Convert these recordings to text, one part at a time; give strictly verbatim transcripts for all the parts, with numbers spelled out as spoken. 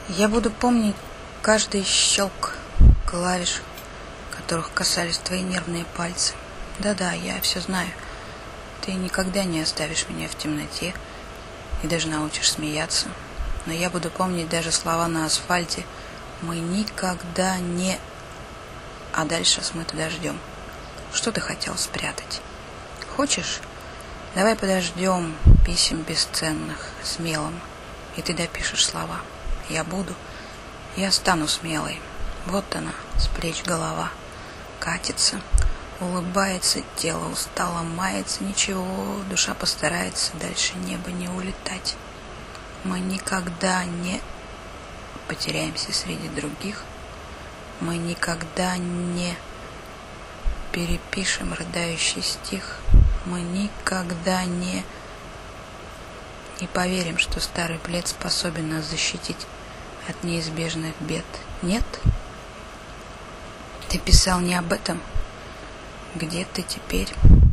Я буду помнить каждый щелк клавиш, которых касались твои нервные пальцы. Да-да, я все знаю. Ты никогда не оставишь меня в темноте и даже научишь смеяться. Но я буду помнить даже слова на асфальте. Мы никогда не... А дальше смыто дождем. Что ты хотел спрятать? Хочешь? Давай подождем писем бесценных, смелым, и ты допишешь слова. Я буду, я стану смелой. Вот она, с плеч голова. Катится, улыбается, тело устало, мается. Ничего, душа постарается дальше неба не улетать. Мы никогда не потеряемся среди других. Мы никогда не перепишем рыдающий стих. Мы никогда не не поверим, что старый плед способен нас защитить от неизбежных бед. Нет? Ты писал не об этом? Где ты теперь?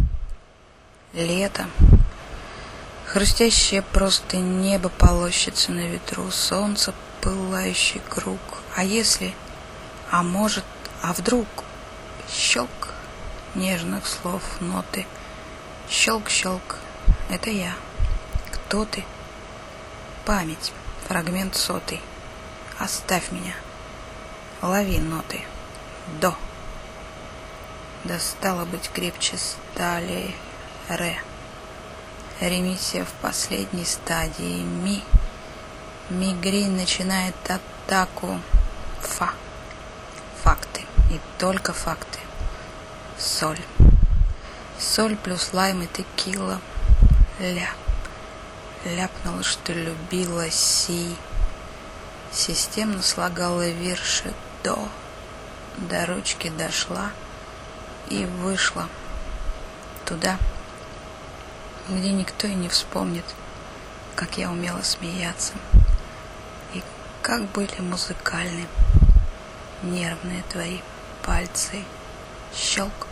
Лето. Хрустящее просто небо полощется на ветру, солнце, пылающий круг. А если, а может, а вдруг? Щелк нежных слов, ноты. Щелк-щелк. Это я. Кто ты? Память. Фрагмент сотый. Оставь меня. Лови ноты. До. Да стало быть крепче стали. Ре. Ремиссия в последней стадии. Ми. Мигрень начинает атаку. Фа. Факты. И только факты. Соль. Соль плюс лайм и текила. Ля. Ляпнула, что любила си. Системно слагала вирши до. До ручки дошла и вышла туда, где никто и не вспомнит, как я умела смеяться. И как были музыкальны нервные твои пальцы. Щелк.